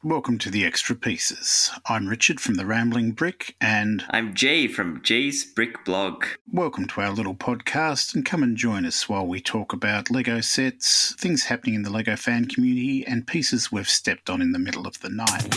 Welcome to the Extra Pieces. I'm Richard from The Rambling Brick, and I'm Jay from Jay's Brick Blog. Welcome to our little podcast, and come and join us while we talk about LEGO sets, things happening in the LEGO fan community, and pieces we've stepped on in the middle of the night.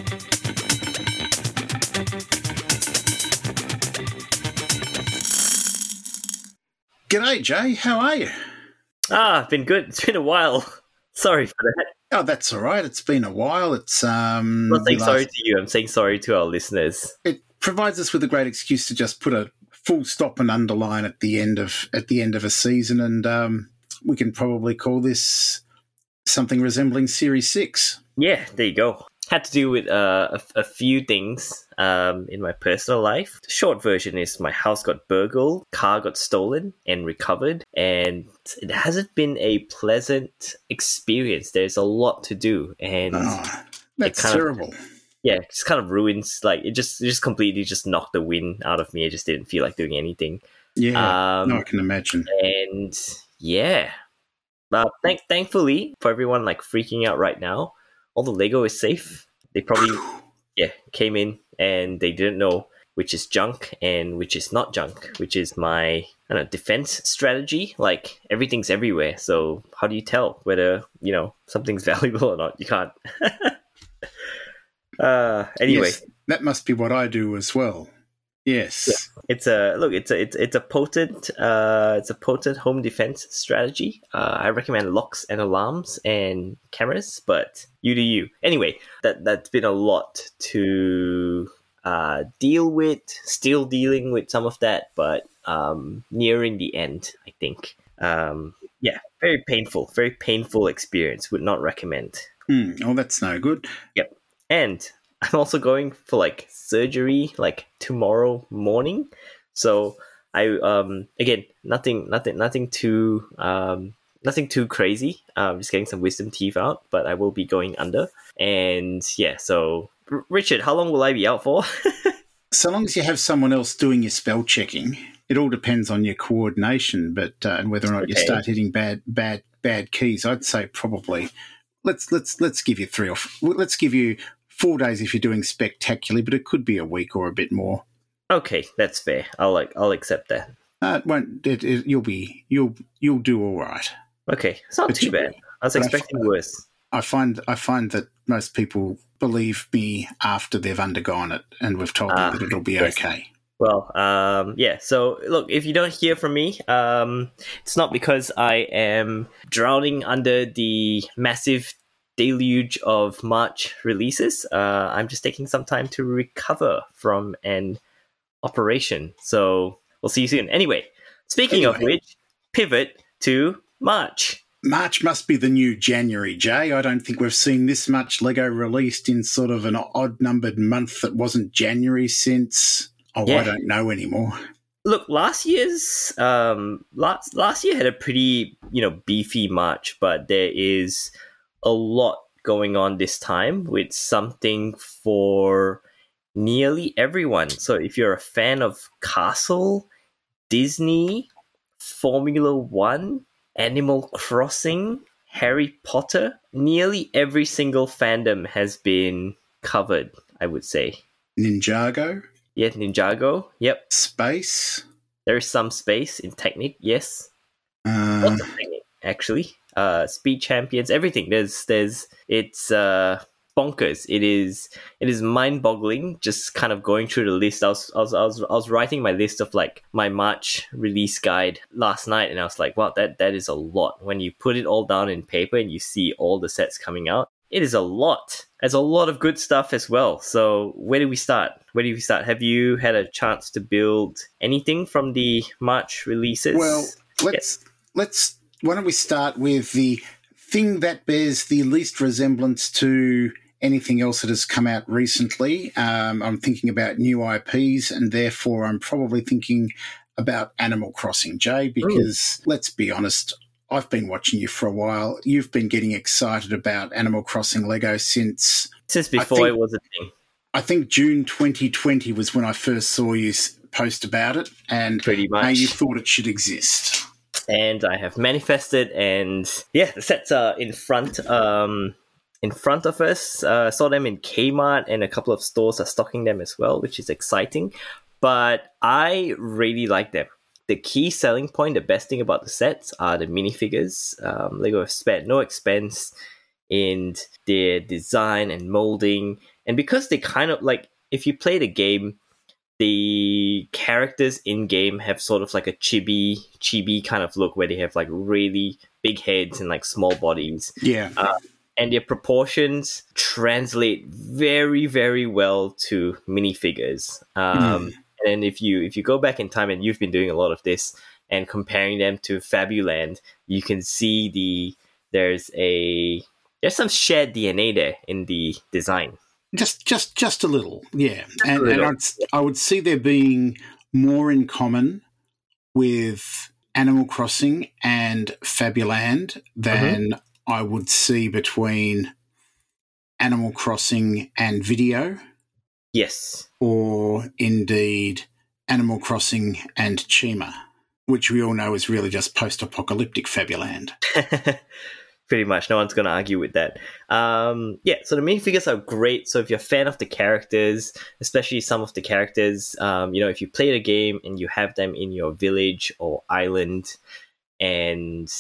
G'day, Jay. How are you? Been good. It's been a while. Sorry for that. Oh, that's all right. It's been a while. I'm not saying sorry to you. I'm saying sorry to our listeners. It provides us with a great excuse to just put a full stop and underline at the end of a season, and we can probably call this something resembling Series 6. Yeah, there you go. Had to do with a few things in my personal life. The short version is my house got burgled, car got stolen and recovered, and it hasn't been a pleasant experience. There's a lot to do, and that's terrible. It just kind of ruins, like, it just completely just knocked the wind out of me. I just didn't feel like doing anything. Yeah, I can imagine. And yeah, thankfully for everyone like freaking out right now, all the Lego is safe. They probably came in and they didn't know which is junk and which is not junk, which is my defense strategy. Like, everything's everywhere, so how do you tell whether something's valuable or not? You can't. Anyway, yes, that must be what I do as well. Yes, yeah. It's a potent home defense strategy. I recommend locks and alarms and cameras, but you do you. Anyway, that's been a lot to deal with. Still dealing with some of that, but nearing the end, I think. Very painful experience. Would not recommend. Oh, that's no good. Yep. And I'm also going for like surgery like tomorrow morning. So I again nothing too crazy. Just getting some wisdom teeth out, but I will be going under. And yeah, so Richard, how long will I be out for? So long as you have someone else doing your spell checking. It all depends on your coordination, but and whether or not you start hitting bad keys. I'd say probably let's give you let's give you 4 days if you're doing spectacularly, but it could be a week or a bit more. Okay, that's fair. I'll accept that. It won't. You'll do all right. Okay, it's not too bad. I was expecting worse. I find that most people believe me after they've undergone it, and we've told them that it'll be okay. Well, so look, if you don't hear from me, it's not because I am drowning under the massive deluge of March releases. I'm just taking some time to recover from an operation. So we'll see you soon. Anyway, speaking of which, pivot to March. March must be the new January, Jay. I don't think we've seen this much Lego released in sort of an odd-numbered month that wasn't January since... I don't know anymore. Look, last year's last year had a pretty beefy March, but there is a lot going on this time with something for nearly everyone. So if you're a fan of Castle, Disney, Formula One, Animal Crossing, Harry Potter, nearly every single fandom has been covered, I would say. Ninjago? Yeah, Ninjago. Yep. Space. There is some space in Technic, yes. Lots of Technic, actually. Speed Champions, everything. It's bonkers. It is mind-boggling. Just kind of going through the list. I was writing my list of like my March release guide last night, and I was like, wow, that is a lot. When you put it all down in paper and you see all the sets coming out, it is a lot. There's a lot of good stuff as well. So where do we start? Have you had a chance to build anything from the March releases? Well, let's. Why don't we start with the thing that bears the least resemblance to anything else that has come out recently? I'm thinking about new IPs, and therefore I'm probably thinking about Animal Crossing, Jay, because let's be honest, I've been watching you for a while. You've been getting excited about Animal Crossing Lego since before it was a thing. I think June 2020 was when I first saw you post about it, and pretty much you thought it should exist. And I have manifested, and the sets are in front. in front of us. Saw them in Kmart, and a couple of stores are stocking them as well, which is exciting. But I really like them. The key selling point, the best thing about the sets are the minifigures. Lego have spared no expense in their design and molding. And because they kind of like, if you play the game, the characters in game have sort of like a chibi kind of look where they have like really big heads and like small bodies. Yeah. And their proportions translate very, very well to minifigures. And if you go back in time, and you've been doing a lot of this and comparing them to Fabuland, you can see there's some shared DNA there in the design. Just a little, yeah. And I would see there being more in common with Animal Crossing and Fabuland than I would see between Animal Crossing and Video. Yes. Or indeed Animal Crossing and Chima, which we all know is really just post-apocalyptic Fabuland. Pretty much. No one's going to argue with that. So the minifigures are great. So if you're a fan of the characters, especially some of the characters, if you play the game and you have them in your village or island, and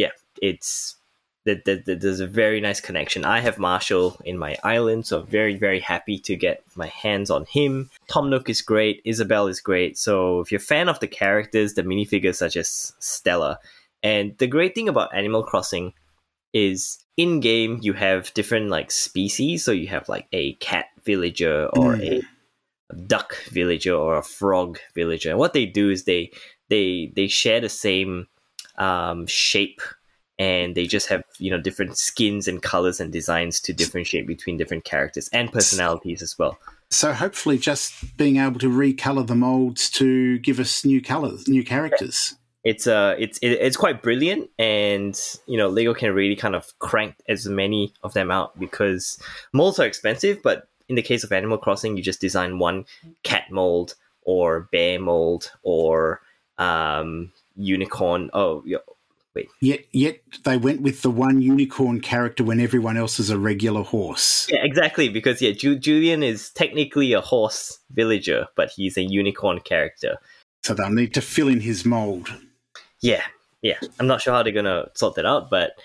there's a very nice connection. I have Marshall in my island, so I'm very, very happy to get my hands on him. Tom Nook is great. Isabelle is great. So if you're a fan of the characters, the minifigures are just stellar. And the great thing about Animal Crossing is in-game you have different like species. So you have like a cat villager or a duck villager or a frog villager. And what they do is they share the same shape, and they just have different skins and colors and designs to differentiate between different characters and personalities as well. So hopefully just being able to recolor the molds to give us new colors, new characters. It's quite brilliant, and Lego can really kind of crank as many of them out because molds are expensive. But in the case of Animal Crossing, you just design one cat mold or bear mold or unicorn. Wait. Yet they went with the one unicorn character when everyone else is a regular horse. Yeah, exactly. Because Julian is technically a horse villager, but he's a unicorn character. So they'll need to fill in his mold. Yeah. I'm not sure how they're gonna sort that out, but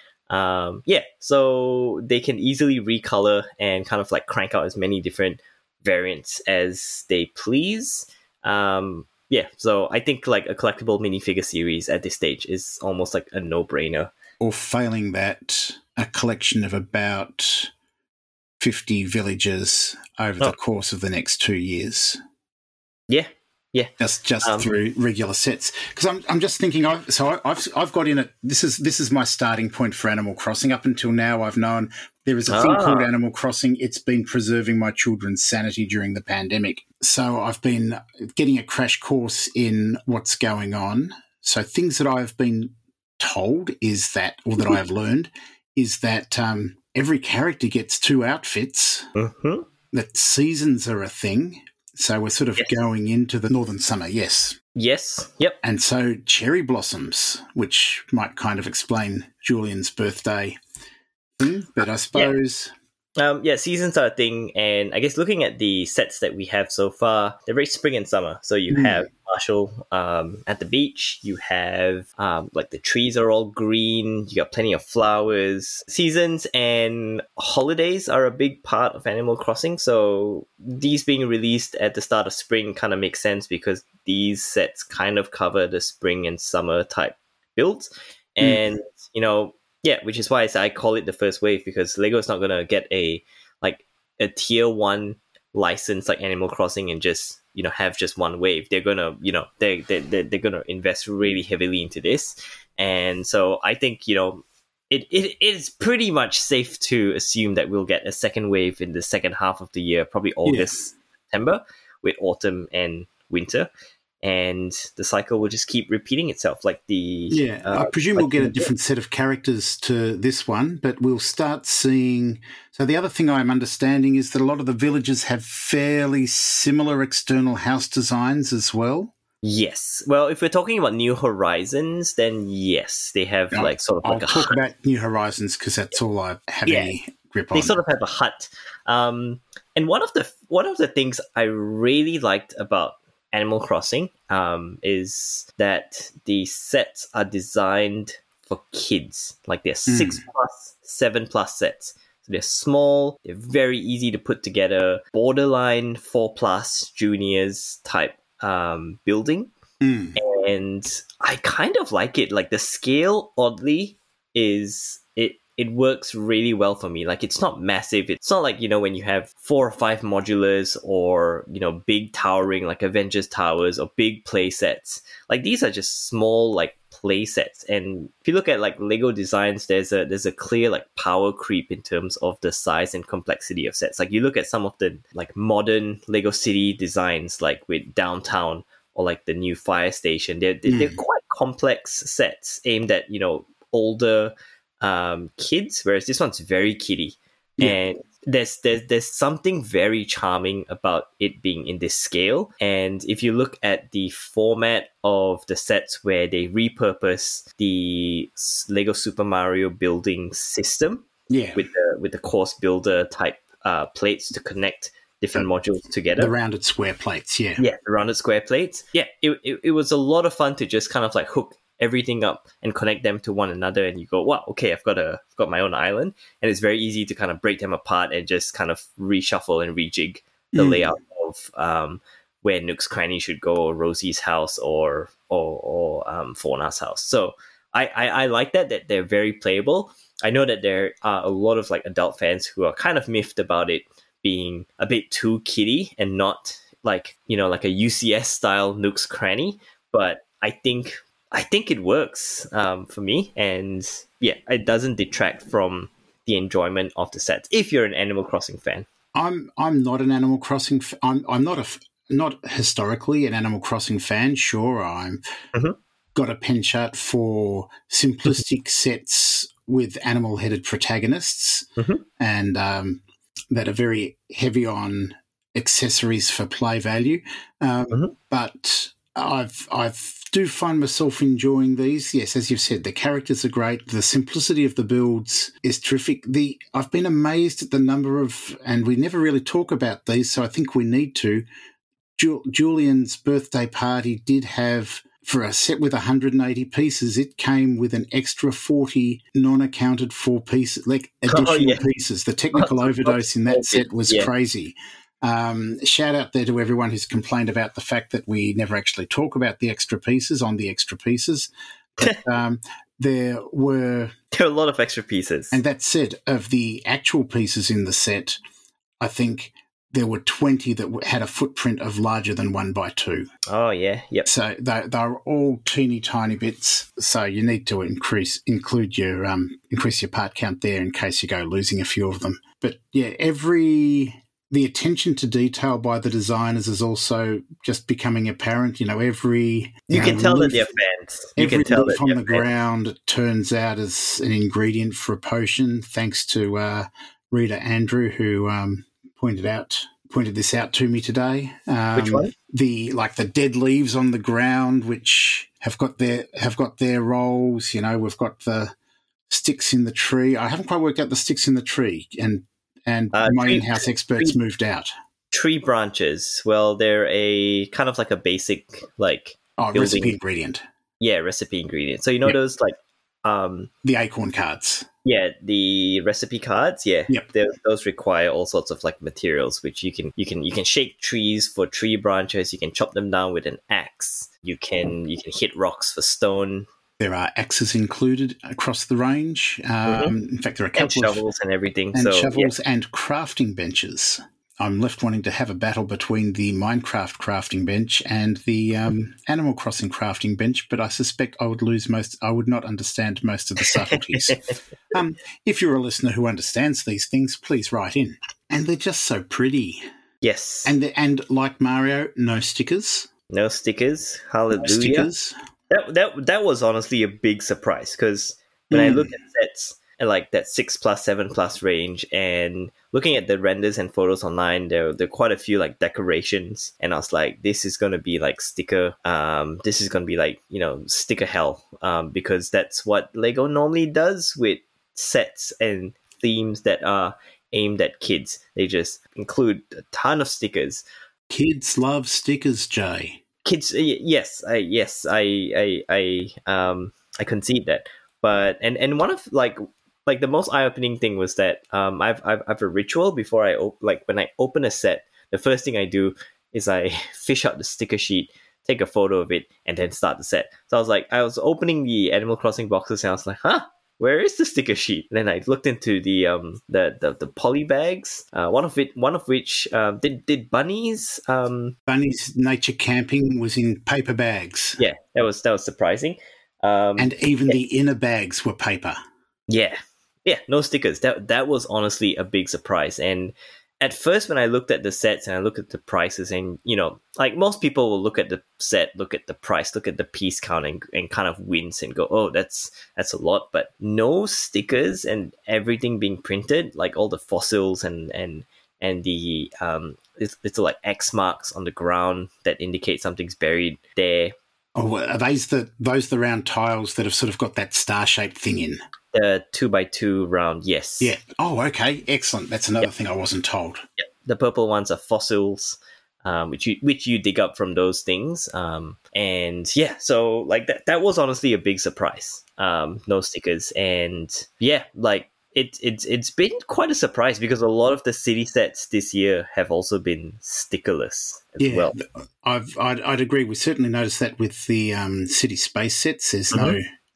so they can easily recolor and kind of like crank out as many different variants as they please. So I think like a collectible minifigure series at this stage is almost like a no-brainer. Or failing that, a collection of about 50 villages over the course of the next 2 years. Yeah. Just through regular sets. Because I'm just thinking, I've got in it. This is my starting point for Animal Crossing. Up until now, I've known there is a thing called Animal Crossing. It's been preserving my children's sanity during the pandemic. So I've been getting a crash course in what's going on. So things that I've been told is that, or that I have learned, is that every character gets 2 outfits. Mm-hmm. That seasons are a thing. So we're sort of going into the northern summer, yes. Yes, yep. And so cherry blossoms, which might kind of explain Julian's birthday thing, but I suppose... seasons are a thing, and I guess looking at the sets that we have so far, they're very spring and summer. So you have Marshall at the beach, you have like the trees are all green, you got plenty of flowers. Seasons and holidays are a big part of Animal Crossing, so these being released at the start of spring kind of makes sense because these sets kind of cover the spring and summer type builds. And, which is why I call it the first wave, because Lego's not going to get a tier 1 license like Animal Crossing and just, have just one wave. They're going to, they're going to invest really heavily into this. And so I think, it is pretty much safe to assume that we'll get a second wave in the second half of the year, probably August, September, with autumn and winter. And the cycle will just keep repeating itself. I presume we'll get a different set of characters to this one, but we'll start seeing... So the other thing I'm understanding is that a lot of the villages have fairly similar external house designs as well. Yes. Well, if we're talking about New Horizons, then yes, they have I'll talk about New Horizons because that's all I have any grip on. They sort of have a hut. And one of the things I really liked about Animal Crossing is that the sets are designed for kids. Like they're 6+, 7+ sets. So they're small, they're very easy to put together, borderline 4+ juniors type building. And I kind of like it. Like the scale, oddly, it works really well for me. Like it's not massive. It's not like, when you have 4 or 5 modulars or, big towering like Avengers Towers or big play sets. Like these are just small like play sets. And if you look at like Lego designs, there's a clear like power creep in terms of the size and complexity of sets. Like you look at some of the like modern Lego City designs, like with Downtown or like the new fire station. They're quite complex sets aimed at, older kids, whereas this one's very kiddie. And there's something very charming about it being in this scale. And if you look at the format of the sets where they repurpose the Lego Super Mario building system with the course builder type plates to connect different modules together. The rounded square plates, Yeah, the rounded square plates. Yeah, it was a lot of fun to just kind of like hook everything up and connect them to one another, and you go, wow, okay, I've got my own island, and it's very easy to kind of break them apart and just kind of reshuffle and rejig the layout of where Nook's Cranny should go, or Rosie's house, or Fauna's house. So I like that they're very playable. I know that there are a lot of like adult fans who are kind of miffed about it being a bit too kiddie and not like like a UCS style Nook's Cranny, but I think it works for me, and it doesn't detract from the enjoyment of the sets if you're an Animal Crossing fan. I'm not an Animal Crossing. I'm not historically an Animal Crossing fan. Sure, I'm got a penchant for simplistic sets with animal-headed protagonists, and that are very heavy on accessories for play value. But I've do find myself enjoying these. Yes, as you've said, the characters are great. The simplicity of the builds is terrific. I've been amazed at the number of, and we never really talk about these, so I think we need to. Julian's birthday party did have, for a set with 180 pieces, it came with an extra 40 non-accounted for pieces, like additional pieces. The technical overdose in that set was crazy. Shout out there to everyone who's complained about the fact that we never actually talk about the extra pieces on the extra pieces. But, there were a lot of extra pieces. And that said, of the actual pieces in the set, I think there were 20 that had a footprint of larger than 1x2. Oh, yeah. Yep. So they're all teeny tiny bits. So you need to increase your part count there in case you go losing a few of them. But yeah, the attention to detail by the designers is also just becoming apparent. You can tell that they're fans. You can tell that on the ground turns out as an ingredient for a potion. Thanks to Rita Andrew, who pointed this out to me today. Which one? The dead leaves on the ground, which have got their roles. We've got the sticks in the tree. I haven't quite worked out the sticks in the tree, and my in-house experts moved out. Tree branches. Well, they're a kind of like a basic recipe ingredient. Yeah, recipe ingredient. So those the acorn cards. Yeah, the recipe cards. Yeah, yep. Those require all sorts of like materials, which you can shake trees for tree branches. You can chop them down with an axe. You can hit rocks for stone. There are axes included across the range. In fact, there are a couple of shovels and everything. And shovels and crafting benches. I'm left wanting to have a battle between the Minecraft crafting bench and the Animal Crossing crafting bench, but I suspect I would lose I would not understand most of the subtleties. If you're a listener who understands these things, please write in. And they're just so pretty. Yes. And like Mario, no stickers. No stickers. Hallelujah. No stickers. That was honestly a big surprise, because when I look at sets at like that 6+, 7+ range, and looking at the renders and photos online, there are quite a few like decorations, and I was like, this is gonna be like sticker. This is gonna be like sticker hell, because that's what Lego normally does with sets and themes that are aimed at kids. They just include a ton of stickers. Kids love stickers, Jay. Kids, I concede that. But and one of like the most eye-opening thing was that I've a ritual before when I open a set. The first thing I do is I fish out the sticker sheet, take a photo of it, and then start the set. So I was opening the Animal Crossing boxes, and I was like, where is the sticker sheet? And then I looked into the poly bags. One of which did Bunny's Bunny's Nature Camping was in paper bags. Yeah, that was surprising. And even the inner bags were paper. Yeah, no stickers. That was honestly a big surprise. And at first, when I looked at the sets and I looked at the prices, and like most people will look at the set, look at the price, look at the piece count, and kind of wince and go, "Oh, that's a lot." But no stickers and everything being printed, like all the fossils and the little like X marks on the ground that indicate something's buried there. Oh, are those the round tiles that have sort of got that star-shaped thing in? The 2x2 round, yes. Yeah. Oh, okay. Excellent. That's another thing I wasn't told. Yep. The purple ones are fossils, which you dig up from those things. And yeah, so like that was honestly a big surprise. No stickers, and yeah, like it's been quite a surprise because a lot of the city sets this year have also been stickerless as well. I'd agree. We certainly noticed that with the city space sets. There's no.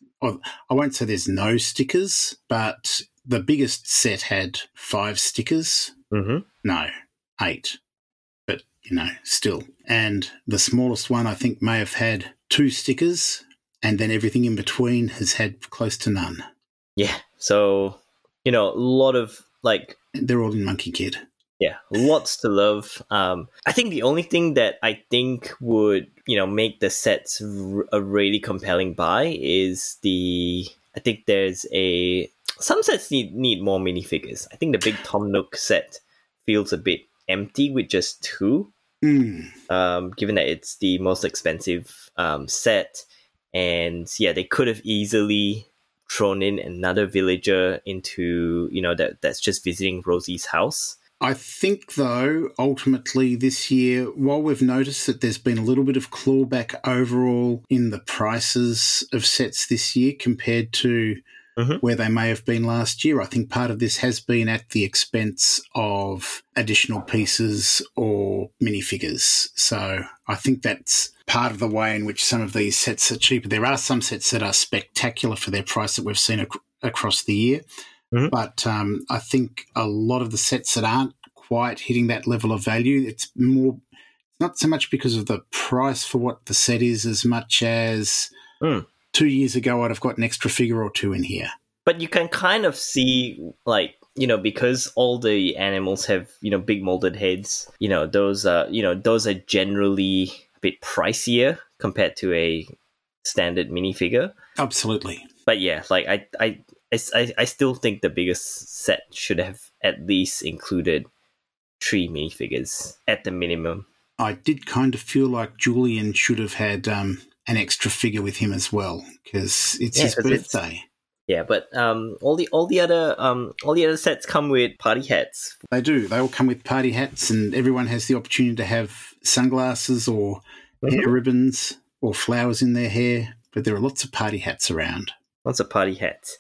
I won't say there's no stickers, but the biggest set had 5 stickers. Mm-hmm. No, 8. But, still. And the smallest one, I think, may have had 2 stickers, and then everything in between has had close to none. Yeah. So, a lot of, like... They're all in Monkey Kid. Yeah, lots to love. I think the only thing that I think would, make the sets a really compelling buy is I think there's some sets need more minifigures. I think the big Tom Nook set feels a bit empty with just 2. Given that it's the most expensive set, and yeah, they could have easily thrown in another villager into that's just visiting Rosie's house. I think, though, ultimately this year, while we've noticed that there's been a little bit of clawback overall in the prices of sets this year compared to where they may have been last year, I think part of this has been at the expense of additional pieces or minifigures. So I think that's part of the way in which some of these sets are cheaper. There are some sets that are spectacular for their price that we've seen across the year. But I think a lot of the sets that aren't quite hitting that level of value, it's not so much because of the price for what the set is as much as 2 years ago I'd have got an extra figure or 2 in here. But you can kind of see, like, because all the animals have, big molded heads, those are generally a bit pricier compared to a standard minifigure. Absolutely. But yeah, like I still think the biggest set should have at least included 3 minifigures at the minimum. I did kind of feel like Julian should have had an extra figure with him as well because it's his birthday. But all the other sets come with party hats. They do. They all come with party hats, and everyone has the opportunity to have sunglasses or hair ribbons or flowers in their hair. But there are lots of party hats around. Lots of party hats.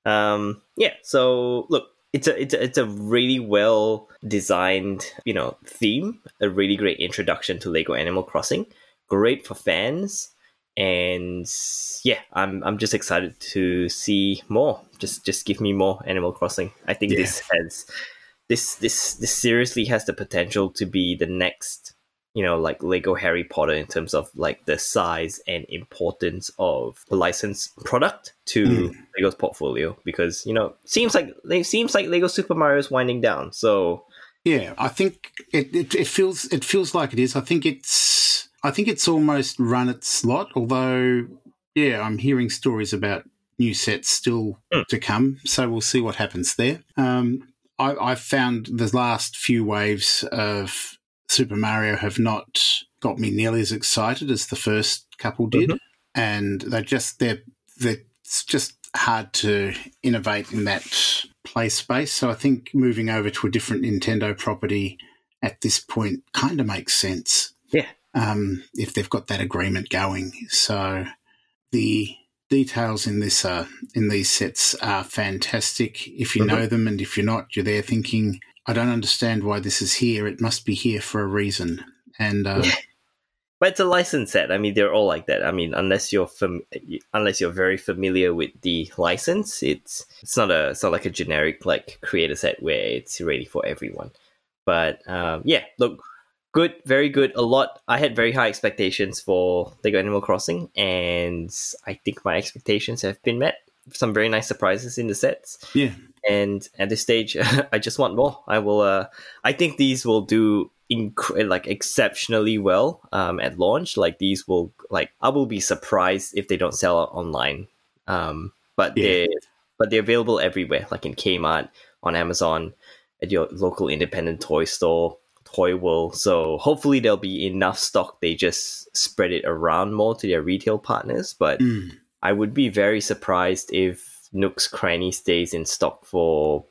So look, it's a really well designed, theme, a really great introduction to Lego Animal Crossing. Great for fans, and yeah, I'm just excited to see more. Just give me more Animal Crossing. I think this seriously has the potential to be the next, like Lego Harry Potter in terms of like the size and importance of the licensed product to Lego's portfolio, because seems like Lego Super Mario is winding down. So yeah, I think it feels like it is. I think it's almost run its slot. Although yeah, I'm hearing stories about new sets still to come, so we'll see what happens there. I've found the last few waves of Super Mario have not got me nearly as excited as the first couple did, and it's just hard to innovate in that play space. So I think moving over to a different Nintendo property at this point kind of makes sense. Yeah. If they've got that agreement going. So the details in these sets are fantastic. If you know them, and if you're not, you're there thinking, I don't understand why this is here. It must be here for a reason. And but it's a licensed set. I mean, they're all like that. I mean, unless you're very familiar with the license, it's not like a generic like creator set where it's ready for everyone. But yeah, look, good, very good. I had very high expectations for Lego Animal Crossing, and I think my expectations have been met. Some very nice surprises in the sets. Yeah. And at this stage, I just want more. I will. I think these will do exceptionally well at launch. Like these will I will be surprised if they don't sell out online. But they're available everywhere, like in Kmart, on Amazon, at your local independent toy store, Toy World. So hopefully there'll be enough stock. They just spread it around more to their retail partners. But I would be very surprised if Nook's Cranny stays in stock for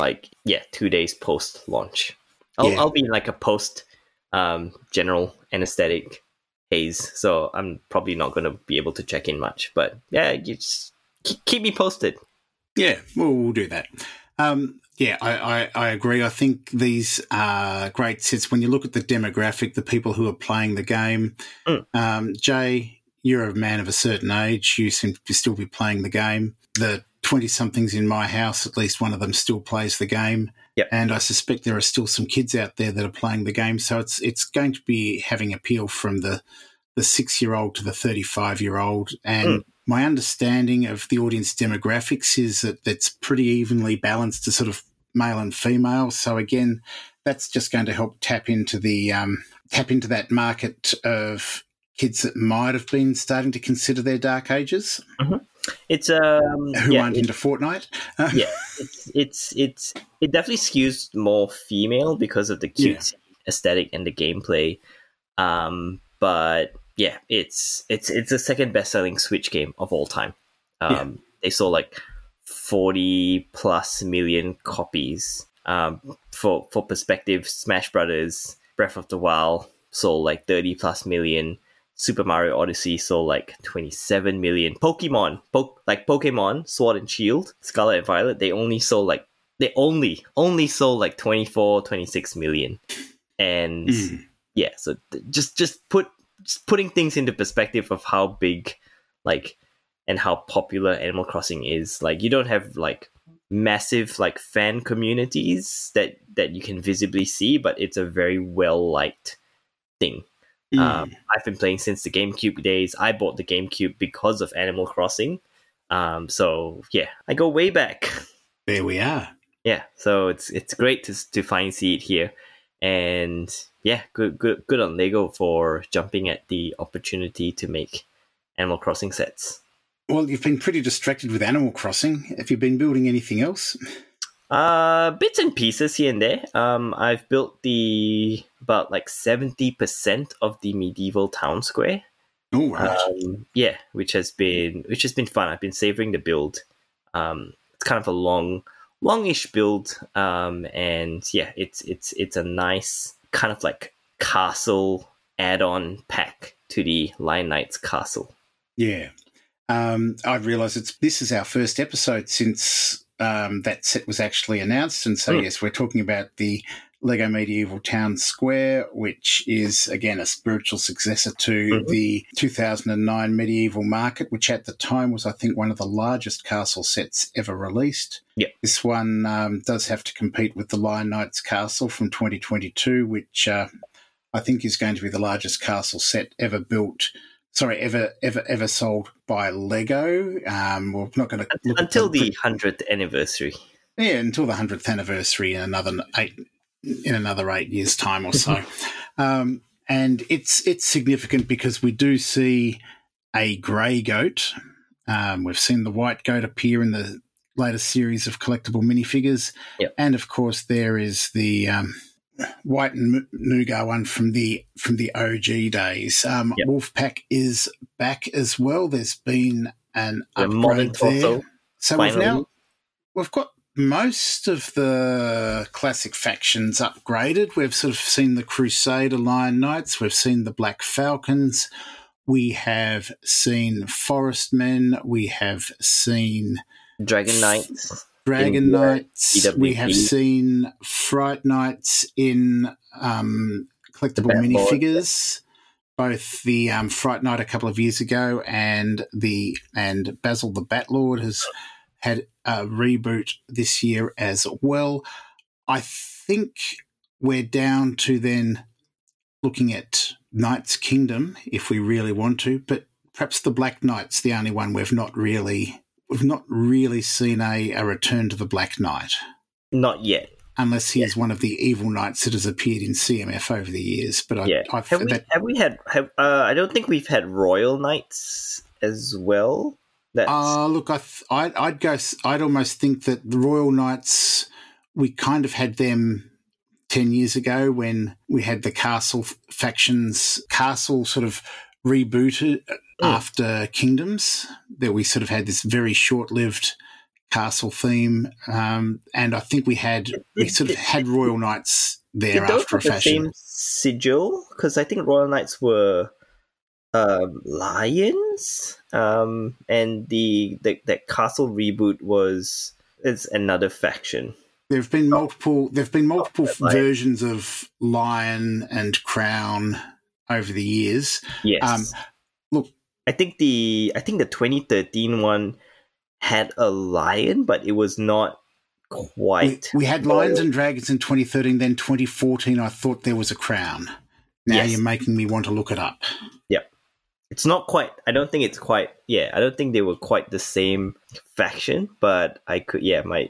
2 days post launch. I'll be in like a post general anesthetic haze, so I'm probably not going to be able to check in much. But yeah, you just keep me posted. Yeah, we'll do that. Yeah, I agree. I think these are great sets. When you look at the demographic, the people who are playing the game, Jay, you're a man of a certain age. You seem to still be playing the game. The 20-somethings in my house, at least one of them still plays the game. Yep. And I suspect there are still some kids out there that are playing the game. So it's going to be having appeal from the 6-year-old to the 35-year-old. And my understanding of the audience demographics is that it's pretty evenly balanced to sort of male and female. So again, that's just going to help tap into that market of kids that might have been starting to consider their dark ages. It's who aren't into Fortnite. It definitely skews more female because of the cute aesthetic and the gameplay. But yeah, it's the second best-selling Switch game of all time. They sold like 40 plus million copies. For perspective, Smash Brothers Breath of the Wild sold like 30 plus million. Super Mario Odyssey sold like 27 million. Pokemon Sword and Shield, Scarlet and Violet, they only sold like 24, 26 million. And yeah, so just putting things into perspective of how big and how popular Animal Crossing is. Like, you don't have like massive like fan communities that you can visibly see, but it's a very well liked thing. I've been playing since the GameCube days. I bought the GameCube because of Animal Crossing. So yeah, I go way back. There we are. Yeah, so it's great to finally see it here, and yeah, good on Lego for jumping at the opportunity to make Animal Crossing sets. Well, you've been pretty distracted with Animal Crossing. Have you been building anything else? Bits and pieces here and there. I've built about 70% of the medieval town square. Oh, right. Yeah, which has been fun. I've been savoring the build. It's kind of a longish build. And yeah, it's a nice kind of like castle add-on pack to the Lion Knights castle. Yeah. I've realised this is our first episode since that set was actually announced. And so, yes, we're talking about the Lego Medieval Town Square, which is, again, a spiritual successor to the 2009 Medieval Market, which at the time was, I think, one of the largest castle sets ever released. Yeah. This one does have to compete with the Lion Knights Castle from 2022, which I think is going to be the largest castle set ever built. Sorry, ever sold by Lego. We're not going to look until the 100th anniversary. Yeah, until the 100th anniversary in another 8 years' time or so. And it's significant because we do see a grey goat. We've seen the white goat appear in the latest series of collectible minifigures, and of course there is the white and nougat one from the OG days. Wolfpack is back as well. There's been an upgrade there. So we've got most of the classic factions upgraded. We've sort of seen the Crusader Lion Knights. We've seen the Black Falcons. We have seen Forest Men. We have seen Dragon Knights. Dragon Knights. EWP. We have seen Fright Knights in collectible minifigures. Both the Fright Knight a couple of years ago and Basil the Batlord has had a reboot this year as well. I think we're down to then looking at Knight's Kingdom if we really want to, but perhaps the Black Knight's the only one we've not really seen a return to the Black Knight. Not yet. Unless he's one of the evil knights that has appeared in CMF over the years. But I don't think we've had Royal Knights as well. Look, I'd almost think that the Royal Knights, we kind of had them 10 years ago when we had the Castle factions. Castle sort of rebooted after Kingdoms, that we sort of had this very short-lived Castle theme, and I think we sort of had Royal Knights there after a fashion. The same sigil, because I think Royal Knights were lions, and that Castle reboot is another faction. There've been multiple versions of Lion and Crown over the years. Yes. Look, I think the 2013 one had a lion, but it was not quite. We had Lions and Dragons in 2013, then 2014 I thought there was a crown. Now You're making me want to look it up. Yep. It's not quite, I don't think they were quite the same faction, but I could,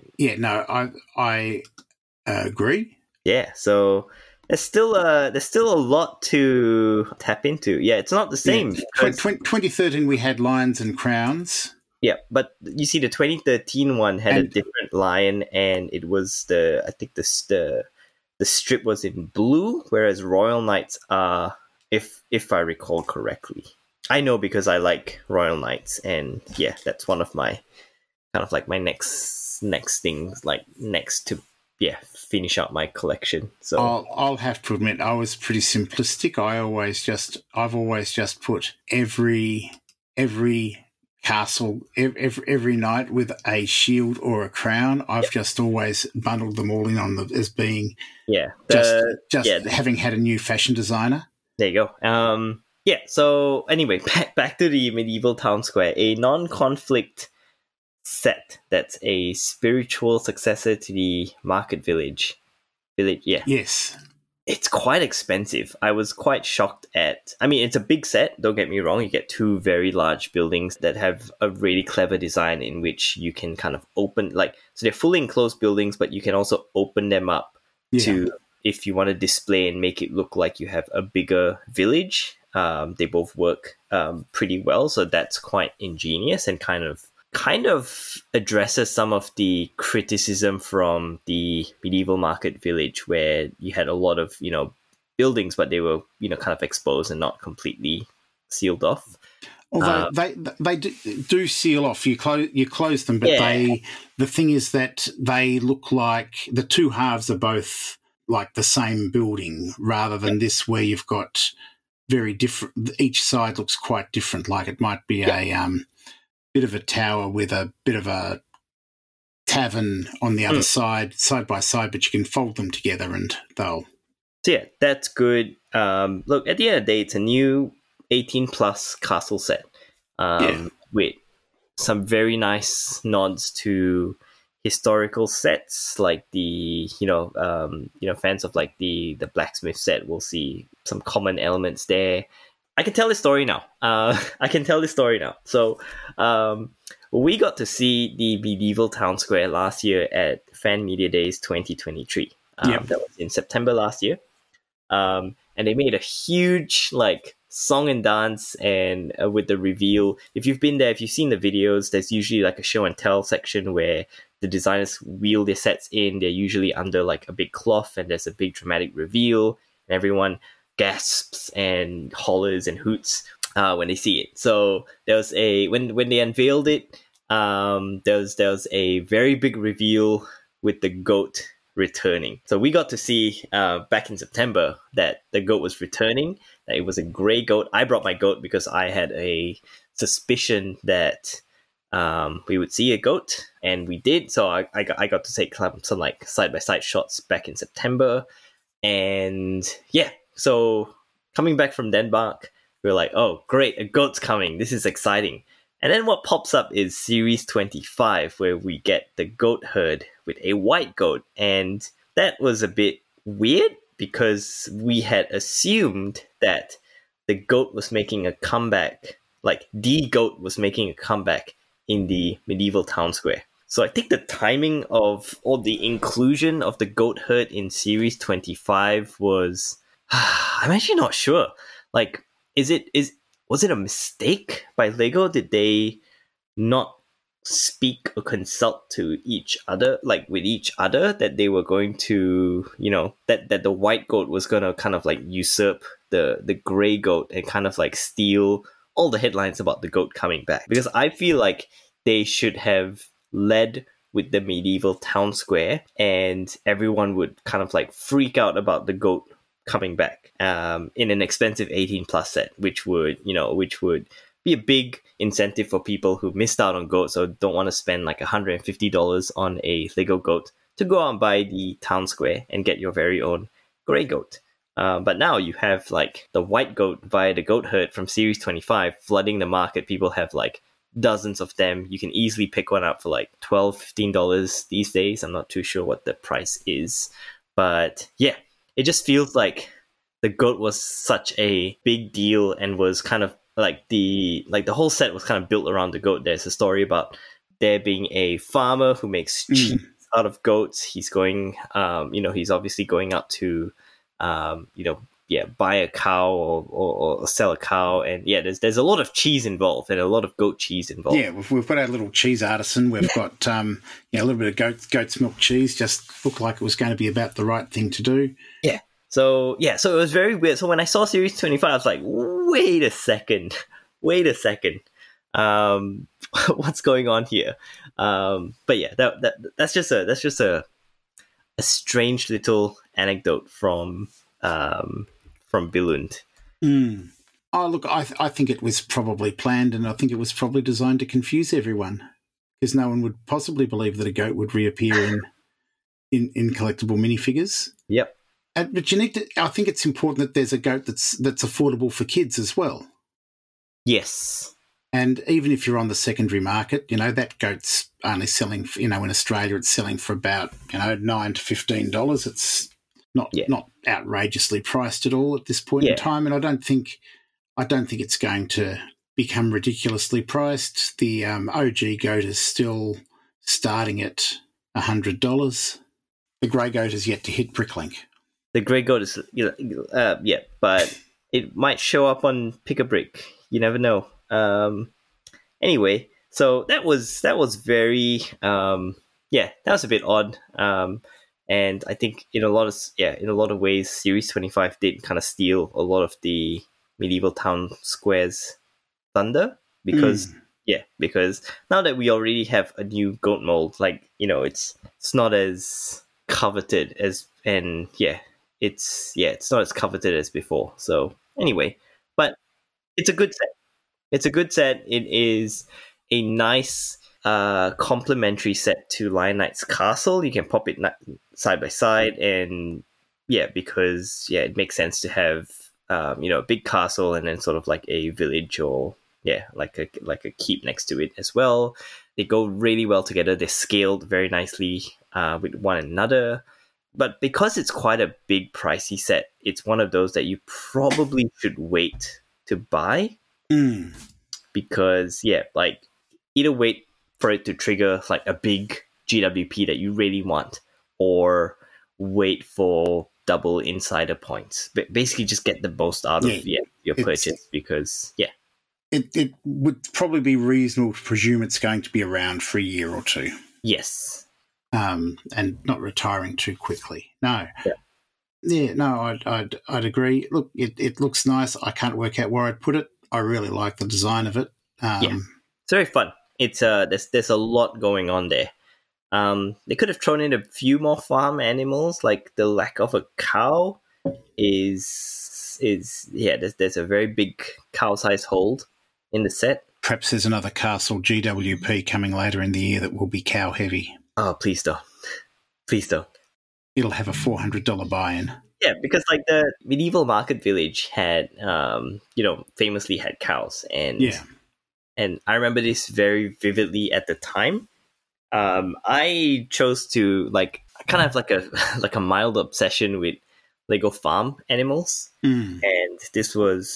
I agree. Yeah, so there's still a lot to tap into. Yeah, it's not the same. 2013 we had Lions and Crowns. Yeah, but you see, the 2013 one had a different lion, and it was the strip was in blue, whereas Royal Knights are, if I recall correctly. I know because I like Royal Knights, and yeah, that's one of my kind of like my next things, like next to finish out my collection. So I'll have to admit I was pretty simplistic. I've always just put every castle, every knight with a shield or a crown. I've just always bundled them all in as being having had a new fashion designer. There you go. So anyway, back to the Medieval Town Square, a non-conflict set that's a spiritual successor to the Market Village. Yes. It's quite expensive. I was quite shocked it's a big set, don't get me wrong. You get two very large buildings that have a really clever design in which you can kind of open, so they're fully enclosed buildings, but you can also open them up to, if you want to display and make it look like you have a bigger village. They both work pretty well, so that's quite ingenious and kind of addresses some of the criticism from the medieval Market Village, where you had a lot of buildings, but they were kind of exposed and not completely sealed off. Although they do seal off, you close them, but the thing is that they look like the two halves are both like the same building, rather than this where you've got very different. Each side looks quite different. Like it might be a bit of a tower with a bit of a tavern on the other side by side, but you can fold them together and they'll. So yeah, that's good. Look, at the end of the day, it's a new 18 plus castle set with some very nice nods to historical sets, like the fans of like the blacksmith set will see some common elements there. I can tell this story now. So we got to see the Medieval Town Square last year at Fan Media Days 2023. That was in September last year. And they made a huge song and dance and with the reveal. If you've been there, if you've seen the videos, there's usually like a show and tell section where the designers wheel their sets in. They're usually under like a big cloth, and there's a big dramatic reveal, and everyone gasps and hollers and hoots when they see it. So there was when they unveiled it, there was a very big reveal with the goat returning. So we got to see back in September that the goat was returning. That it was a gray goat. I brought my goat because I had a suspicion that we would see a goat, and we did. So I got to take some like side-by-side shots back in September. And yeah, so coming back from Denmark, we were like, oh, great, a goat's coming. This is exciting. And then what pops up is Series 25, where we get the goat herd with a white goat. And that was a bit weird because we had assumed that the goat was making a comeback, like the goat was making a comeback in the medieval town square. So I think the timing of, or the inclusion of the goat herd in Series 25 was, I'm actually not sure. Like, was it a mistake by LEGO? Did they not speak or consult to each other, like with each other, that they were going to, that the white goat was going to kind of like usurp the gray goat and kind of like steal all the headlines about the goat coming back? Because I feel like they should have led with the medieval town square, and everyone would kind of like freak out about the goat coming back in an expensive 18 plus set, which would be a big incentive for people who missed out on goats or don't want to spend like $150 on a Lego goat to go out and buy the town square and get your very own gray goat. But now you have like the white goat via the goat herd from Series 25 flooding the market. People have like dozens of them. You can easily pick one up for like $12-15 these days. I'm not too sure what the price is, but yeah, it just feels like the goat was such a big deal and was kind of like the whole set was kind of built around the goat. There's a story about there being a farmer who makes cheese out of goats. He's going, he's obviously going out to, buy a cow or sell a cow, and yeah, there's a lot of cheese involved and a lot of goat cheese involved. Yeah, we've got our little cheese artisan. We've got a little bit of goat's milk cheese. Just looked like it was going to be about the right thing to do. Yeah. So it was very weird. So when I saw Series 25, I was like, wait a second. What's going on here? But yeah, that's just a strange little anecdote from Billund. Oh, look, I think it was probably planned, and I think it was probably designed to confuse everyone, because no one would possibly believe that a goat would reappear in collectible minifigures. Yep. But I think it's important that there's a goat that's affordable for kids as well. Yes. And even if you're on the secondary market, that goat's only selling, in Australia, it's selling for about, $9 to $15. It's not outrageously priced at all at this point in time. And I don't think it's going to become ridiculously priced. The OG goat is still starting at $100. The grey goat has yet to hit Bricklink. The grey goat is, but it might show up on Pick-a-Brick. You never know. Anyway, so that was very, that was a bit odd. And I think in a lot of ways, Series 25 did kind of steal a lot of the medieval town squares thunder because now that we already have a new goat mold, it's not as coveted as, it's not as coveted as before. So anyway, but it's a good set. It is a nice complementary set to Lion Knight's castle. You can pop it side by side, and because it makes sense to have a big castle and then sort of like a village or like a keep next to it as well. They go really well together. They're scaled very nicely with one another. But because it's quite a big pricey set, it's one of those that you probably should wait to buy. Because either wait for it to trigger like a big GWP that you really want, or wait for double insider points. But basically just get the most out of your purchase, because it would probably be reasonable to presume it's going to be around for a year or two. Yes. And not retiring too quickly. No. Yeah, no, I'd agree. Look, it looks nice. I can't work out where I'd put it. I really like the design of it. It's very fun. there's a lot going on there. They could have thrown in a few more farm animals, like the lack of a cow there's a very big cow size hold in the set. Perhaps there's another castle GWP coming later in the year that will be cow heavy. Oh, please don't. Please don't. It'll have a $400 buy-in. Yeah, because like the medieval market village had, famously had cows, and I remember this very vividly at the time. I chose to kind of like a mild obsession with Lego farm animals, and this was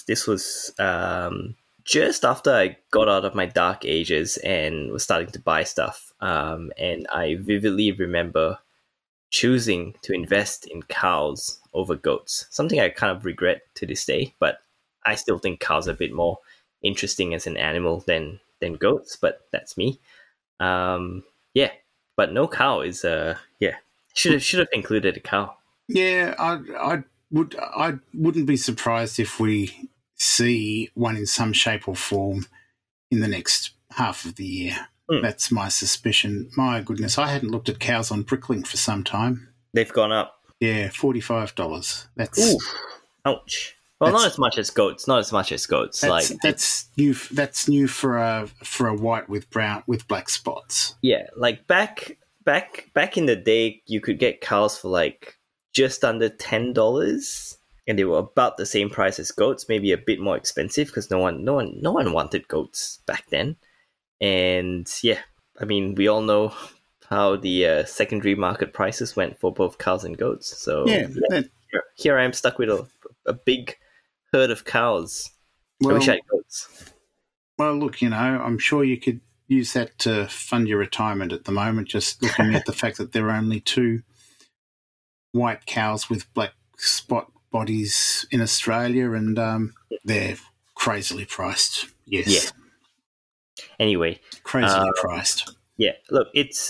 just after I got out of my dark ages and was starting to buy stuff. And I vividly remember choosing to invest in cows over goats, something I kind of regret to this day, but I still think cows are a bit more interesting as an animal than goats, but that's me. But no cow is should have included a cow. Yeah, I wouldn't be surprised if we see one in some shape or form in the next half of the year. That's my suspicion. My goodness, I hadn't looked at cows on Bricklink for some time. They've gone up. Yeah, $45. That's ouch. Well, not as much as goats. That's new for a white with black spots. Yeah, like back in the day, you could get cows for like just under $10, and they were about the same price as goats, maybe a bit more expensive because no one wanted goats back then. And yeah, I mean, we all know how the secondary market prices went for both cows and goats. So here I am stuck with a big herd of cows. I wish I had goats. Well, look, I'm sure you could use that to fund your retirement at the moment, just looking at the fact that there are only 2 white cows with black spot bodies in Australia, and they're crazily priced. Yes. Yeah. Anyway, crazily priced. Yeah, look, it's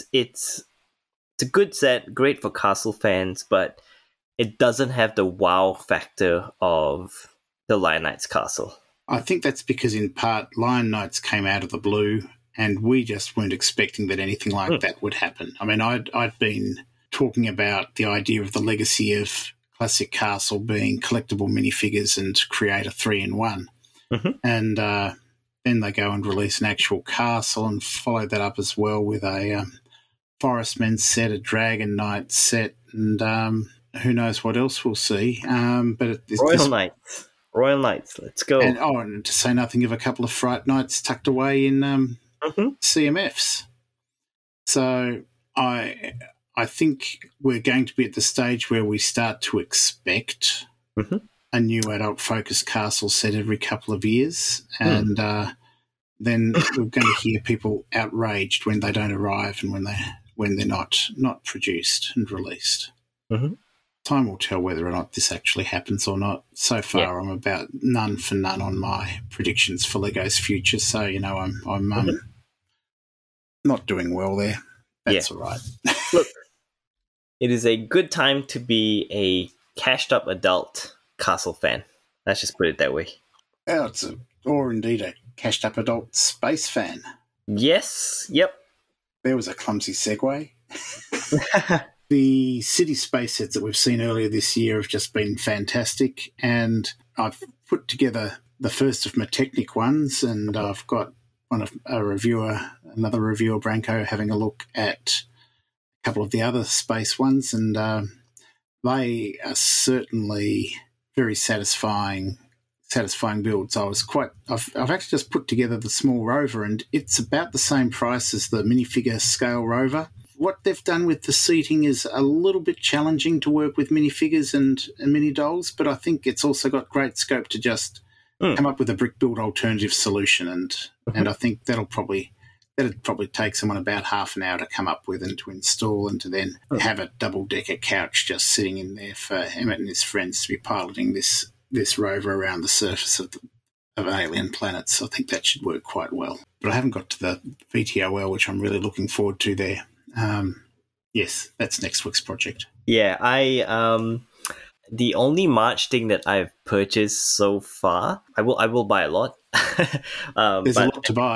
a good set, great for castle fans, but it doesn't have the wow factor of the Lion Knights castle. I think that's because in part Lion Knights came out of the blue, and we just weren't expecting that anything like that would happen. I mean, I'd been talking about the idea of the legacy of Classic Castle being collectible minifigures and create a 3-in-1. And then they go and release an actual castle and follow that up as well with a Forestmen set, a Dragon Knight set, and who knows what else we'll see. But Royal Knights, let's go. And to say nothing of a couple of Fright Knights tucked away in CMFs. So I think we're going to be at the stage where we start to expect a new adult-focused castle set every couple of years, and then we're going to hear people outraged when they don't arrive and when they're not produced and released. Time will tell whether or not this actually happens or not. So far, I'm about none for none on my predictions for Lego's future. So I'm not doing well there. That's all right. Look, it is a good time to be a cashed-up adult castle fan. Let's just put it that way. Oh, or indeed a cashed-up adult space fan. Yes. Yep. There was a clumsy segue. The city space sets that we've seen earlier this year have just been fantastic, and I've put together the first of my Technic ones, and I've got another reviewer, Branko, having a look at a couple of the other space ones, and they are certainly very satisfying builds. I've actually just put together the small rover, and it's about the same price as the minifigure scale rover. What they've done with the seating is a little bit challenging to work with minifigures and mini dolls, but I think it's also got great scope to just come up with a brick build alternative solution, and I think that'd probably take someone about half an hour to come up with and to install, and to then have a double-decker couch just sitting in there for Emmett and his friends to be piloting this rover around the surface of alien planets. I think that should work quite well. But I haven't got to the VTOL, which I'm really looking forward to there. Yes, that's next week's project. Yeah, the only March thing that I've purchased so far, I will buy a lot. There's a lot to buy.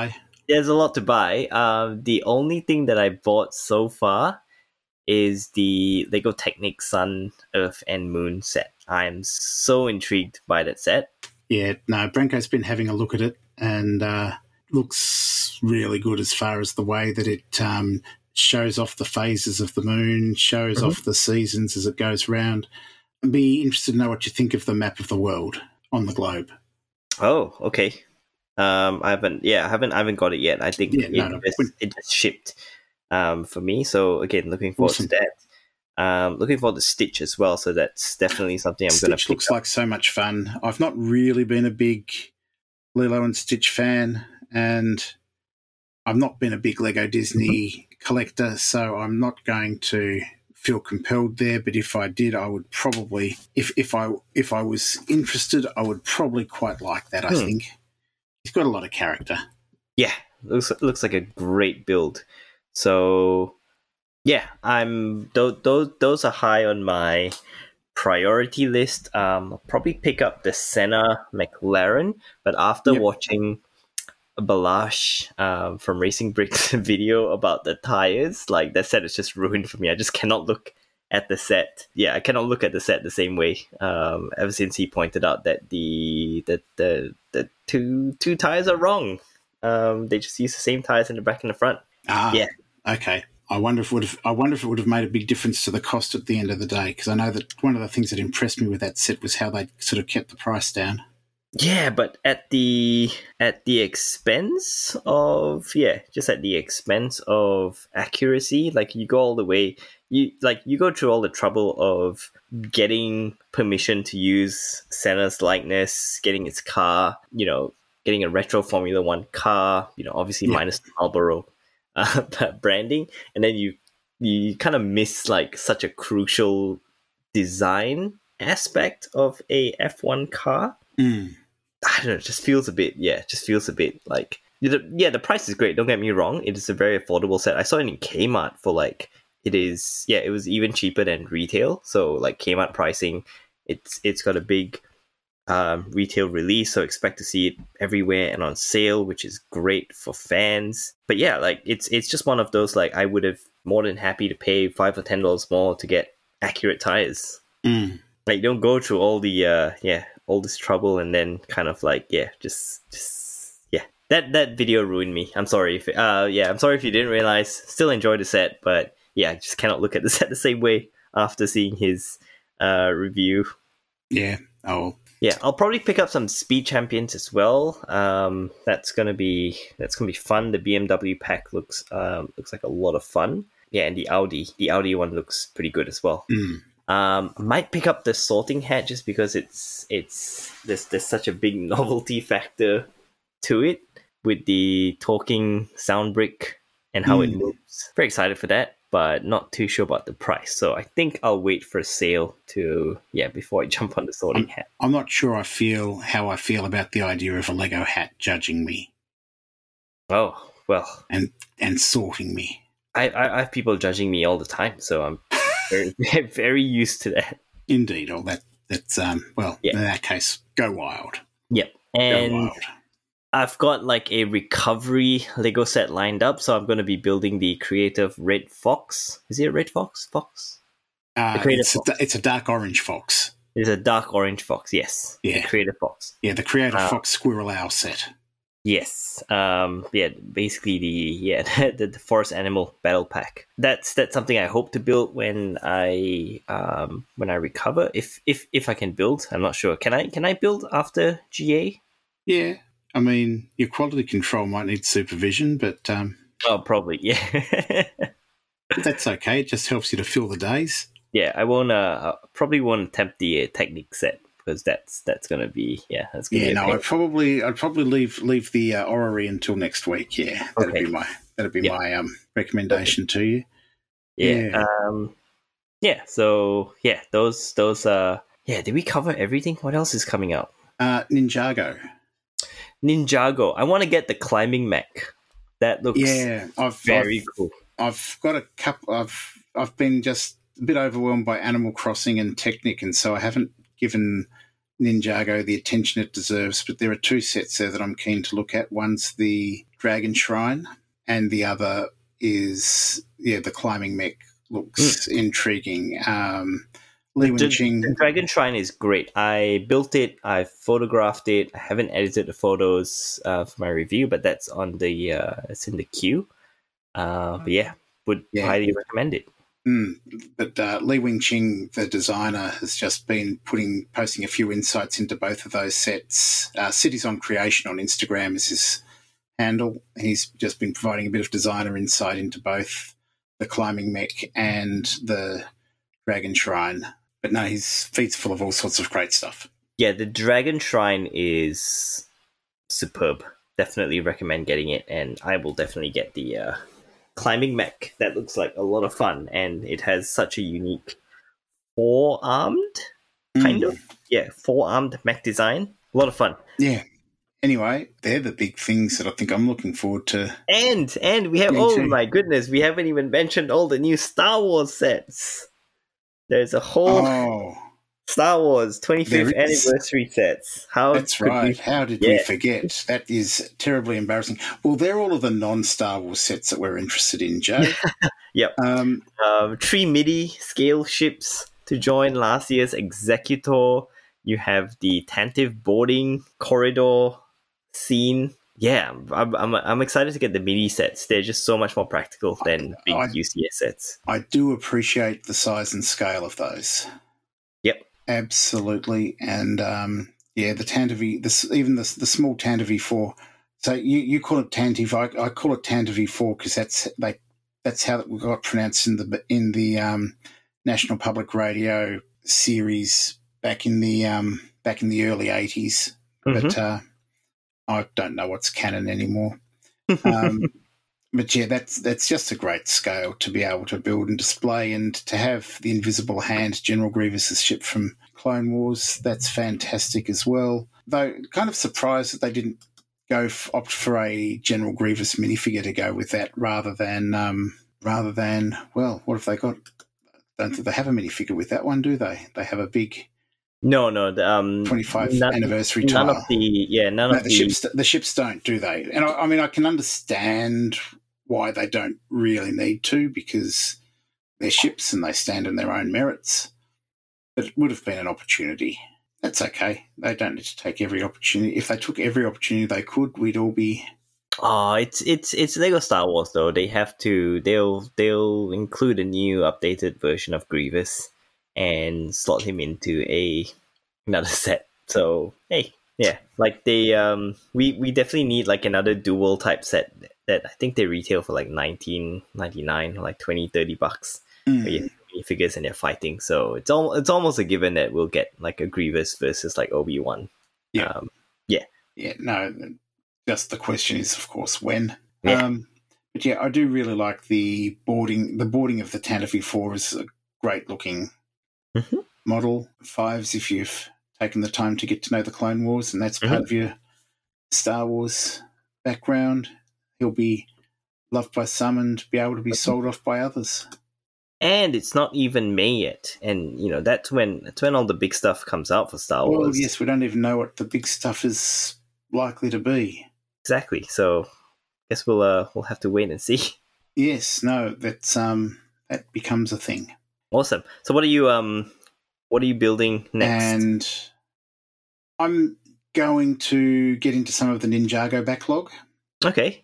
there's a lot to buy. The only thing that I bought so far is the Lego Technic Sun, Earth, and Moon set. I'm so intrigued by that set. Yeah, no, Branko's been having a look at it and looks really good as far as the way that it shows off the phases of the moon, shows off the seasons as it goes round. I'd be interested to know what you think of the map of the world on the globe. Oh, okay. I haven't got it yet. I think it just shipped for me. So again, looking forward to that. Looking forward to Stitch as well. So that's definitely something I'm going to. Stitch looks like so much fun. I've not really been a big Lilo and Stitch fan, and I've not been a big Lego Disney collector, so I'm not going to feel compelled there. But if I did, I would probably, if I was interested, I would probably quite like that. I think he's got a lot of character. Yeah, looks like a great build. So yeah, those are high on my priority list. I'll probably pick up the Senna McLaren, but after watching Balash from Racing Bricks video about the tires, like that set is just ruined for me. I just cannot look at the set. Yeah, I cannot look at the set the same way. Ever since he pointed out that the two tires are wrong. They just use the same tires in the back and the front. Yeah. Okay. I wonder if it would have made a big difference to the cost at the end of the day, because I know that one of the things that impressed me with that set was how they sort of kept the price down. Yeah, but at the expense of accuracy. Like you go all the way, you go through all the trouble of getting permission to use Senna's likeness, getting its car, getting a retro Formula One car, obviously minus the Marlboro branding, and then you kind of miss like such a crucial design aspect of a F1 car. I don't know, it just feels a bit like, the price is great, don't get me wrong, it is a very affordable set. I saw it in Kmart for like, it was even cheaper than retail, so like Kmart pricing, it's got a big retail release, so expect to see it everywhere and on sale, which is great for fans. But yeah, like it's just one of those, like I would have more than happy to pay $5 or $10 more to get accurate tires. Like you don't go through all the all this trouble and then kind of like that video ruined me. I'm sorry if you didn't realize. Still enjoy the set, but yeah, I just cannot look at the set the same way after seeing his review. Yeah. Oh. Yeah, I'll probably pick up some Speed Champions as well. That's gonna be fun. The BMW pack looks like a lot of fun. Yeah, and the Audi one looks pretty good as well. Might pick up the sorting hat just because there's such a big novelty factor to it with the talking sound brick and how it moves. Very excited for that, but not too sure about the price. So I think I'll wait for a sale before I jump on the sorting hat. I'm not sure how I feel about the idea of a Lego hat judging me. Oh, well. And sorting me. I have people judging me all the time, so I'm very, very used to that. Indeed. Oh, that's in that case, go wild. Yep. And go wild. I've got like a recovery Lego set lined up, so I'm going to be building the Creative Red Fox. Is it a Red Fox? It's a dark orange fox. It's a dark orange fox, yes. Yeah. The Creative Fox. Yeah, the Creative Fox Squirrel Owl set. Yes. Basically the Forest Animal Battle Pack. That's something I hope to build when I recover. If I can build, I'm not sure. Can I build after GA? Yeah. I mean, your quality control might need supervision, but probably, yeah. But that's okay. It just helps you to fill the days. Yeah, I won't. Probably won't attempt the Technic set because that's gonna be that's gonna be. I'd probably leave the Orrery until next week. Yeah, that'd be my recommendation to you. Yeah. So those. Did we cover everything? What else is coming out? Ninjago. I want to get the climbing mech. That looks very cool. I've got a couple. I've been just a bit overwhelmed by Animal Crossing and Technic, and so I haven't given Ninjago the attention it deserves, but there are two sets there that I'm keen to look at. One's the Dragon Shrine, and the other is, the climbing mech looks intriguing. Lee Wen-Ching. The Dragon Shrine is great. I built it. I photographed it. I haven't edited the photos for my review, but that's on the it's in the queue. But would highly recommend it. But Lee Wen-Ching, the designer, has just been posting a few insights into both of those sets. Cities on Creation on Instagram is his handle. He's just been providing a bit of designer insight into both the climbing mech and the Dragon Shrine. But no, his feed's full of all sorts of great stuff. Yeah, the Dragon Shrine is superb. Definitely recommend getting it, and I will definitely get the climbing mech. That looks like a lot of fun, and it has such a unique four-armed mech design. A lot of fun. Yeah. Anyway, they're the big things that I think I'm looking forward to. And we have, my goodness, we haven't even mentioned all the new Star Wars sets. There's a whole Star Wars 25th anniversary sets. That's right. How did we forget? That is terribly embarrassing. Well, they're all of the non-Star Wars sets that we're interested in, Joe. Yep. 3 MIDI scale ships to join last year's Executor. You have the Tantive boarding corridor scene. Yeah, I'm excited to get the MIDI sets. They're just so much more practical than big UCS sets. I do appreciate the size and scale of those. Yep. Absolutely. And the Tantive, even the small Tantive 4. So you call it Tantive. I call it Tantive 4 because that's how it got pronounced in the National Public Radio series back in the early 80s. But I don't know what's canon anymore. But yeah, that's just a great scale to be able to build and display, and to have the Invisible Hand, General Grievous's ship from Clone Wars. That's fantastic as well. Though kind of surprised that they didn't opt for a General Grievous minifigure to go with that rather than what have they got? Don't think they have a minifigure with that one, do they? They have a big. No. 25th anniversary tile. The ships don't, do they? And I mean, I can understand why they don't really need to, because they're ships and they stand on their own merits. But it would have been an opportunity. That's okay. They don't need to take every opportunity. If they took every opportunity they could, we'd all be. Oh, it's Lego Star Wars though. They have to. They'll include a new updated version of Grievous and slot him into another set. So hey, yeah, like they we definitely need like another dual type set that I think they retail for like $19.99 or like $20-$30. But yeah, figures and they're fighting. So it's almost a given that we'll get like a Grievous versus like Obi-Wan. Yeah. No, just the question is of course when. Yeah. But yeah, I do really like the boarding. The boarding of the Tantive 4 is a great looking model. 5s if you've taken the time to get to know the Clone Wars and that's part of your Star Wars background. He'll be loved by some and be able to be sold off by others. And it's not even May yet, and that's when all the big stuff comes out for Star Wars. Well, yes, we don't even know what the big stuff is likely to be. Exactly. So, I guess we'll have to wait and see. Yes. No. That's that becomes a thing. Awesome. So, what are you building next? And I'm going to get into some of the Ninjago backlog. Okay.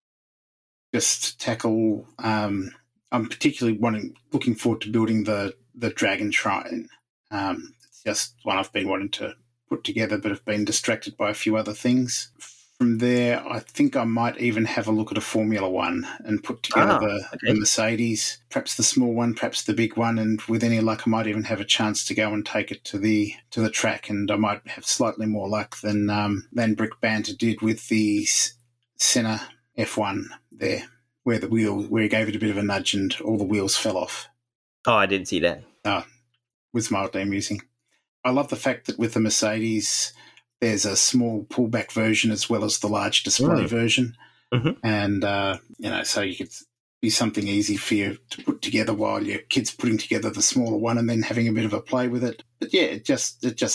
Just tackle. I'm particularly looking forward to building the Dragon Shrine. It's just one I've been wanting to put together, but have been distracted by a few other things. From there, I think I might even have a look at a Formula One and put together the Mercedes, perhaps the small one, perhaps the big one, and with any luck, I might even have a chance to go and take it to the track, and I might have slightly more luck than Brick Banter did with the Senna F1 there, where he gave it a bit of a nudge and all the wheels fell off. Oh, I didn't see that. It was mildly amusing. I love the fact that with the Mercedes, there's a small pullback version as well as the large display version. And, so you could be something easy for you to put together while your kid's putting together the smaller one and then having a bit of a play with it. But yeah, it just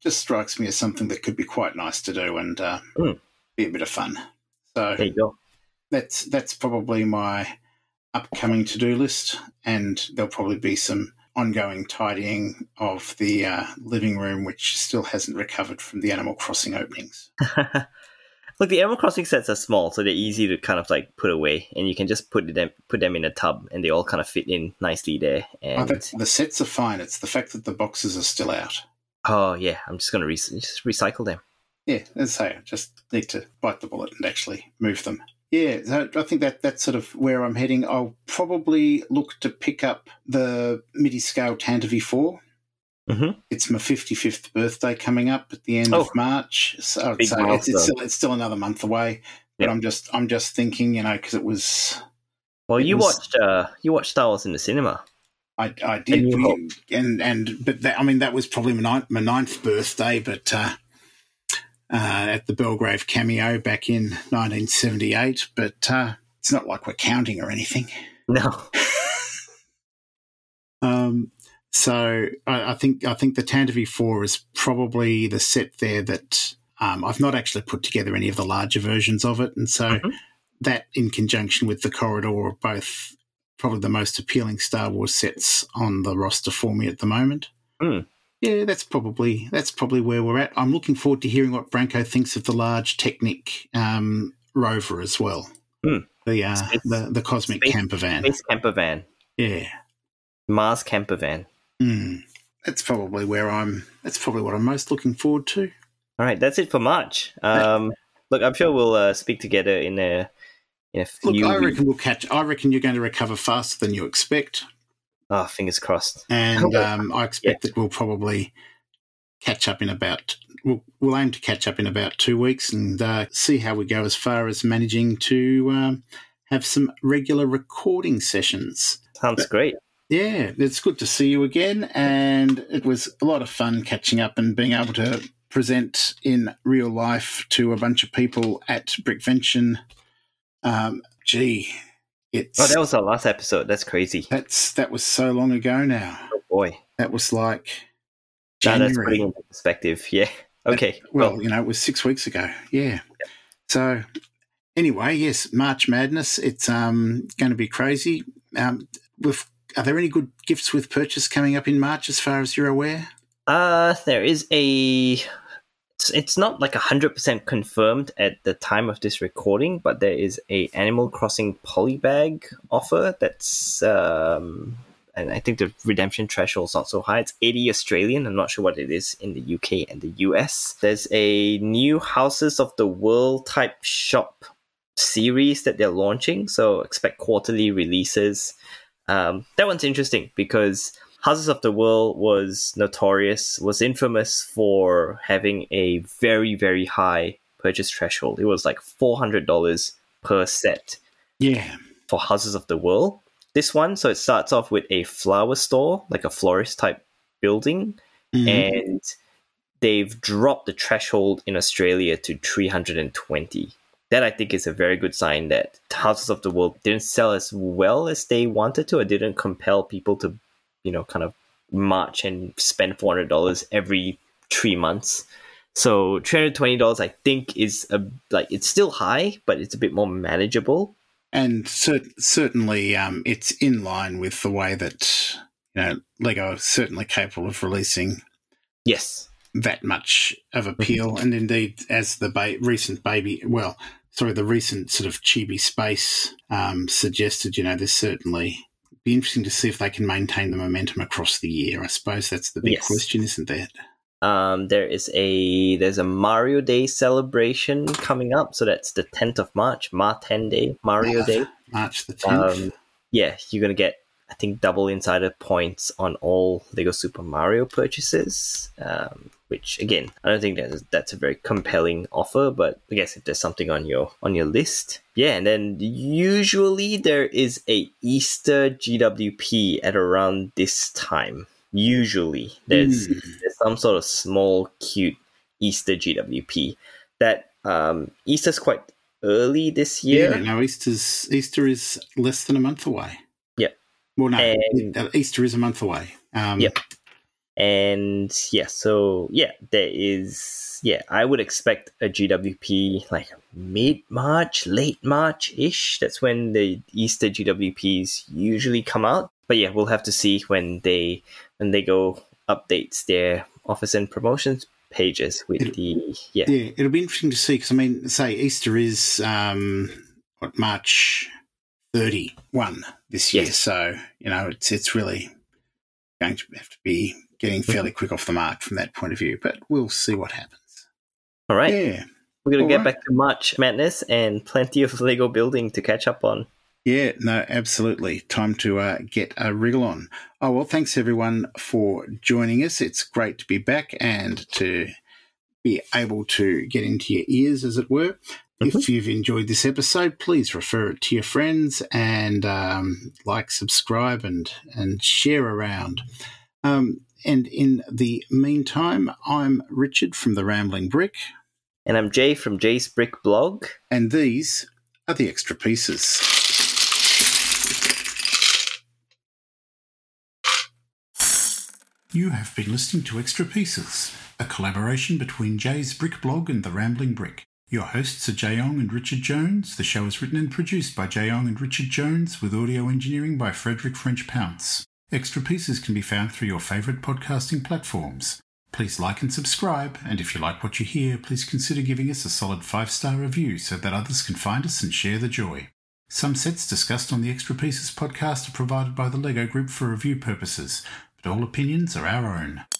just strikes me as something that could be quite nice to do and be a bit of fun. So There you go. that's probably my upcoming to-do list, and there'll probably be some ongoing tidying of the living room, which still hasn't recovered from the Animal Crossing openings. Look, the Animal Crossing sets are small, so they're easy to kind of like put away, and you can just put them in a tub, and they all kind of fit in nicely there. And The sets are fine. It's the fact that the boxes are still out. oh yeah, I'm just gonna just recycle them. Yeah, as I say, I just need to bite the bullet and actually move them. Yeah, so I think that's sort of where I'm heading. I'll probably look to pick up the MIDI scale Tantive 4. Mm-hmm. It's my 55th birthday coming up at the end of March, so I'd Big say milestone. it's still another month away. But Yep. I'm just thinking, because it was. Well, It you was- watched Star Wars in the cinema. I And did, New Hope. but that was probably my ninth birthday, but at the Belgrave Cameo back in 1978. But it's not like we're counting or anything. No. So I think the Tantive 4 is probably the set there that I've not actually put together any of the larger versions of it, and so that in conjunction with the Corridor are both probably the most appealing Star Wars sets on the roster for me at the moment. Mm. Yeah, that's probably where we're at. I'm looking forward to hearing what Branko thinks of the large Technic rover as well. Mm. The cosmic camper van. Space camper van. Yeah. Mars camper van. That's probably what I'm most looking forward to. All right, that's it for March. Look, I'm sure we'll speak together in a Look, few I weeks. reckon I reckon you're going to recover faster than you expect, Oh, fingers crossed. and I expect that we'll probably catch up in about. We'll aim to catch up in about 2 weeks and see how we go as far as managing to have some regular recording sessions. Sounds great. Yeah, it's good to see you again, and it was a lot of fun catching up and being able to present in real life to a bunch of people at Brickvention. It's Oh, that was our last episode. That's crazy. that was so long ago now. Oh boy. That was like Now that's January. putting it into perspective. Yeah. Okay. Well, it was 6 weeks ago. Yeah. So anyway, yes, March Madness. It's going to be crazy. Are there any good gifts with purchase coming up in March, as far as you're aware? There is a. It's not like 100% confirmed at the time of this recording, but there is a Animal Crossing polybag offer that's and I think the redemption threshold is not so high. It's 80 Australian. I'm not sure what it is in the UK and the US. There's a new Houses of the World type shop series that they're launching, so expect quarterly releases. That one's interesting because Houses of the World was infamous for having a very, very high purchase threshold. It was like $400 per set Yeah. for Houses of the World. This one, so it starts off with a flower store, like a florist type building, and they've dropped the threshold in Australia to 320. That I think is a very good sign that Houses of the World didn't sell as well as they wanted to, or didn't compel people to, kind of march and spend $400 every 3 months. So $320, I think, is it's still high, but it's a bit more manageable. And certainly it's in line with the way that Lego are certainly capable of releasing Yes. that much of appeal. And indeed, as the recent sort of Chibi Space suggested, there's certainly be interesting to see if they can maintain the momentum across the year. I suppose that's the big question, isn't there? There's a Mario Day celebration coming up, so that's the 10th of March, Day, Mario Day. March the 10th. Yeah, you're going to get, I think, double insider points on all Lego Super Mario purchases, which, again, I don't think that's a very compelling offer, but I guess if there's something on your list. Yeah, and then usually there is a Easter GWP at around this time. Usually there's some sort of small, cute Easter GWP. That Easter's quite early this year. Yeah, no, Easter is less than a month away. Yep. Well, no, And- Easter is a month away. Yep. And there is, I would expect a GWP like mid-March, late March-ish. That's when the Easter GWPs usually come out. But yeah, we'll have to see when they go updates their offers and promotions pages with it'll be interesting to see, because I mean, say Easter is March 31 this year, so it's really going to have to be getting fairly quick off the mark from that point of view, but we'll see what happens. All right. Yeah. We're going to get back to March Madness and plenty of Lego building to catch up on. Yeah, no, absolutely. Time to get a wriggle on. Oh, well, thanks everyone for joining us. It's great to be back and to be able to get into your ears, as it were. Mm-hmm. If you've enjoyed this episode, please refer it to your friends and subscribe, and share around. And in the meantime, I'm Richard from The Rambling Brick. And I'm Jay from Jay's Brick Blog. And these are the extra pieces. You have been listening to Extra Pieces, a collaboration between Jay's Brick Blog and The Rambling Brick. Your hosts are Jayong and Richard Jones. The show is written and produced by Jayong and Richard Jones, with audio engineering by Frederick French Pounce. Extra Pieces can be found through your favourite podcasting platforms. Please like and subscribe, and if you like what you hear, please consider giving us a solid 5-star review so that others can find us and share the joy. Some sets discussed on the Extra Pieces podcast are provided by the LEGO Group for review purposes, but all opinions are our own.